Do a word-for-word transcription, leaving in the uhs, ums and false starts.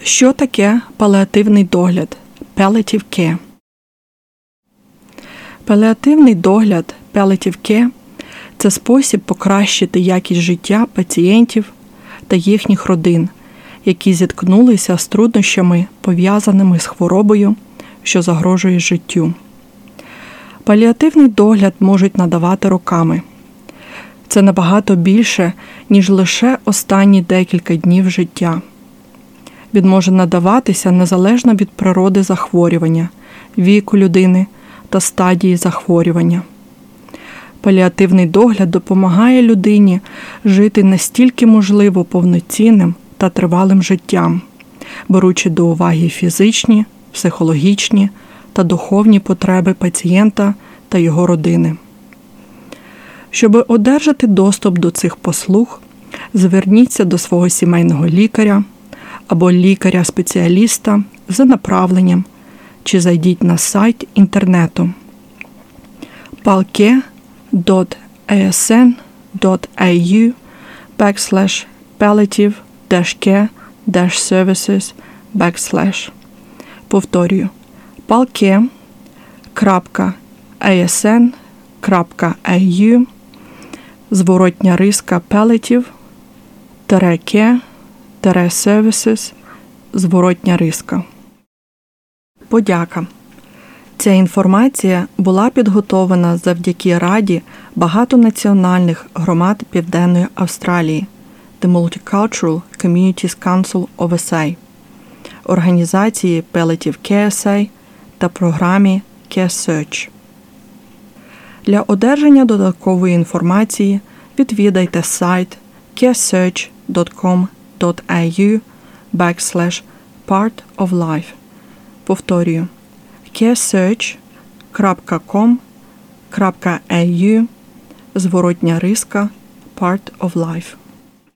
Що таке паліативний догляд? Palliative care. Паліативний догляд Palliative care – це спосіб покращити якість життя пацієнтів та їхніх родин, які зіткнулися з труднощами, пов'язаними з хворобою, що загрожує життю. Паліативний догляд можуть надавати роками. Це набагато більше, ніж лише останні декілька днів життя. Він може надаватися незалежно від природи захворювання, віку людини та стадії захворювання. Паліативний догляд допомагає людині жити настільки можливо повноцінним та тривалим життям, беручи до уваги фізичні, психологічні та духовні потреби пацієнта та його родини. Щоб одержати доступ до цих послуг, зверніться до свого сімейного лікаря або лікаря-спеціаліста за направленням, чи зайдіть на сайт інтернету palcare dot a s n dot a u backslash palliative care services backslash. Повторюю, palcare крапка a s n крапка a u зворотня риска palliative care services зворотня риска. Подяка. Ця інформація була підготовлена завдяки Раді багатонаціональних громад Південної Австралії The Multicultural Communities Council of ес ей, організації Palliative Care ес ей та програмі CareSearch. Для одержання додаткової інформації відвідайте сайт caresearch dot com dot a u backslash part of life. Повторюю, caresearch крапка com крапка a u зворотня риска part of life.